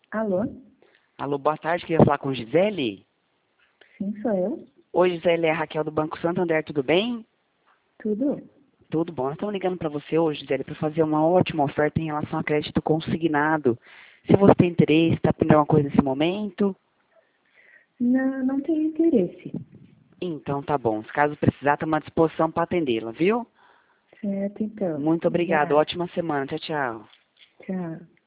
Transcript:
Alô? Alô, boa tarde, queria falar com Gisele. Sim, sou eu. Oi, Gisele, é a Raquel do Banco Santander, tudo bem? Tudo? Tudo bom. Nós estamos ligando para você hoje, Gisele, para fazer uma ótima oferta em relação a crédito consignado. Se você tem interesse, está pedindo alguma coisa nesse momento? Não, não tenho interesse. Então tá bom. Se caso precisar, estamos à disposição para atendê-la, viu? Certo, então. Muito obrigado. Obrigada. Ótima semana. Tchau, tchau. Tchau.